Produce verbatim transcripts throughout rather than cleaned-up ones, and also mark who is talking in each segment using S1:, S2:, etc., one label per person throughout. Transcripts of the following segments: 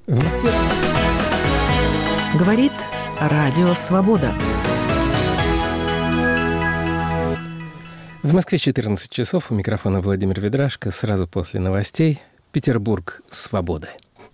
S1: В Москве
S2: говорит Радио Свобода.
S1: В Москве четырнадцать часов. У микрофона Владимир Ведрашко. Сразу после новостей. Петербург. Свобода.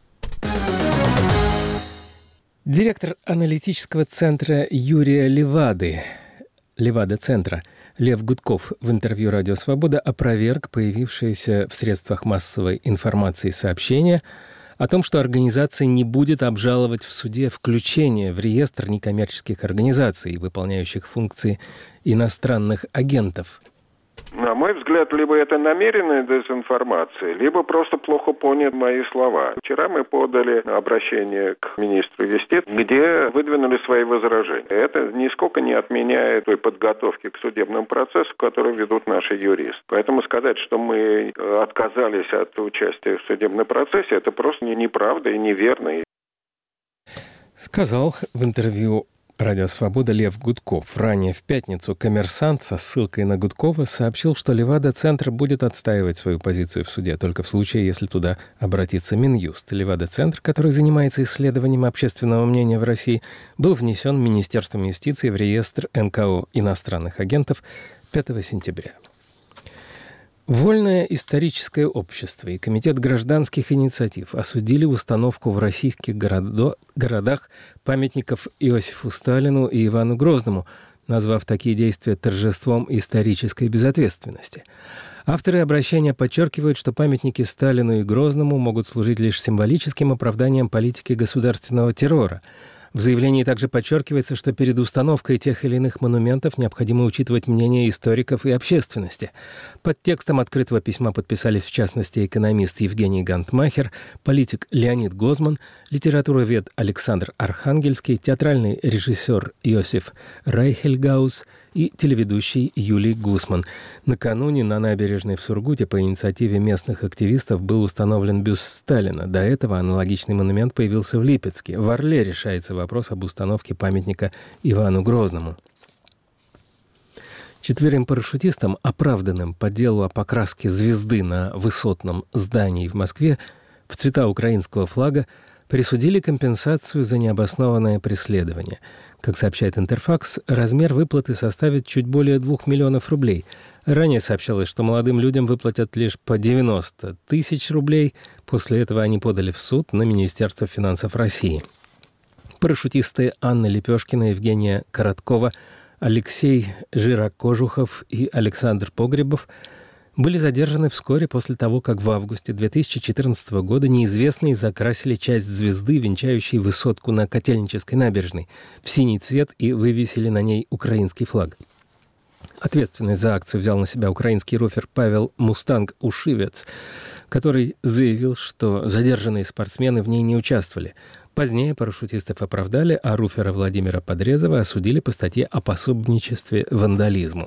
S1: Директор аналитического центра Юрия Левады, Левада-центра, Лев Гудков в интервью «Радио Свобода» опроверг появившееся в средствах массовой информации сообщение о том, что организация не будет обжаловать в суде включение в реестр некоммерческих организаций, выполняющих функции иностранных агентов.
S3: На мой взгляд, либо это намеренная дезинформация, либо просто плохо поняты мои слова. Вчера мы подали обращение к министру юстиции, где выдвинули свои возражения. Это нисколько не отменяет той подготовки к судебному процессу, которую ведут наши юристы. Поэтому сказать, что мы отказались от участия в судебном процессе, это просто неправда и неверно.
S1: Сказал в интервью «Радио Свобода» Лев Гудков. Ранее в пятницу «Коммерсант» со ссылкой на Гудкова сообщил, что Левада-центр будет отстаивать свою позицию в суде только в случае, если туда обратится Минюст. Левада-центр, который занимается исследованием общественного мнения в России, был внесен Министерством юстиции в реестр эн ка о иностранных агентов пятого сентября. Вольное историческое общество и Комитет гражданских инициатив осудили установку в российских городо- городах памятников Иосифу Сталину и Ивану Грозному, назвав такие действия торжеством исторической безответственности. Авторы обращения подчеркивают, что памятники Сталину и Грозному могут служить лишь символическим оправданием политики государственного террора. В заявлении также подчеркивается, что перед установкой тех или иных монументов необходимо учитывать мнение историков и общественности. Под текстом открытого письма подписались, в частности, экономист Евгений Гантмахер, политик Леонид Гозман, литературовед Александр Архангельский, театральный режиссер Иосиф Райхельгаус и телеведущий Юлий Гусман. Накануне на набережной в Сургуте по инициативе местных активистов был установлен бюст Сталина. До этого аналогичный монумент появился в Липецке. В Орле решается вопрос об установке памятника Ивану Грозному. Четверым парашютистам, оправданным по делу о покраске звезды на высотном здании в Москве в цвета украинского флага, присудили компенсацию за необоснованное преследование. Как сообщает Интерфакс, размер выплаты составит чуть более двух миллионов рублей. Ранее сообщалось, что молодым людям выплатят лишь по девяносто тысяч рублей. После этого они подали в суд на Министерство финансов России. Парашютисты Анна Лепешкина, Евгения Короткова, Алексей Жирокожухов и Александр Погребов были задержаны вскоре после того, как в августе две тысячи четырнадцатого года неизвестные закрасили часть звезды, венчающей высотку на Котельнической набережной, в синий цвет и вывесили на ней украинский флаг. Ответственность за акцию взял на себя украинский руфер Павел «Мустанг» Ушивец, который заявил, что задержанные спортсмены в ней не участвовали. Позднее парашютистов оправдали, а руфера Владимира Подрезова осудили по статье о пособничестве вандализму.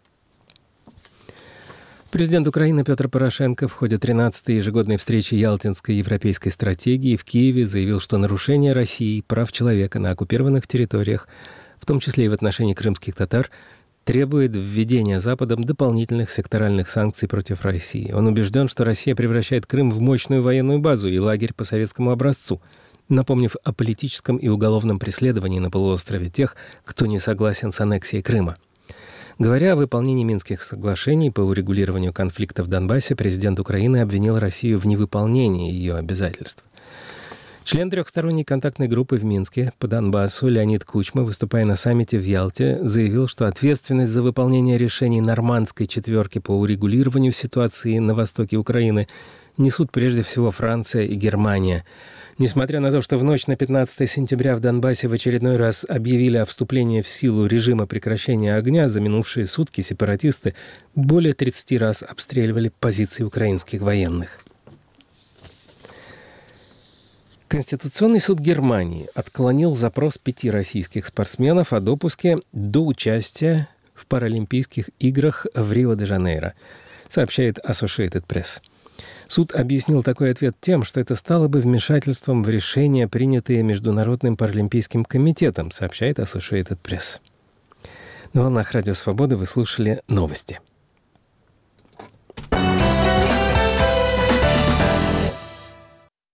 S1: Президент Украины Петр Порошенко в ходе тринадцатой ежегодной встречи Ялтинской европейской стратегии в Киеве заявил, что нарушение Россией прав человека на оккупированных территориях, в том числе и в отношении крымских татар, требует введения Западом дополнительных секторальных санкций против России. Он убежден, что Россия превращает Крым в мощную военную базу и лагерь по советскому образцу, напомнив о политическом и уголовном преследовании на полуострове тех, кто не согласен с аннексией Крыма. Говоря о выполнении Минских соглашений по урегулированию конфликта в Донбассе, президент Украины обвинил Россию в невыполнении ее обязательств. Член трехсторонней контактной группы в Минске по Донбассу Леонид Кучма, выступая на саммите в Ялте, заявил, что ответственность за выполнение решений Нормандской четверки по урегулированию ситуации на востоке Украины несут прежде всего Франция и Германия. Несмотря на то, что в ночь на пятнадцатое сентября в Донбассе в очередной раз объявили о вступлении в силу режима прекращения огня, за минувшие сутки сепаратисты более тридцати раз обстреливали позиции украинских военных. Конституционный суд Германии отклонил запрос пяти российских спортсменов о допуске до участия в Паралимпийских играх в Рио-де-Жанейро, сообщает Associated Press. Суд объяснил такой ответ тем, что это стало бы вмешательством в решения, принятые Международным паралимпийским комитетом, сообщает Associated Press. На волнах Радио Свобода вы слушали новости.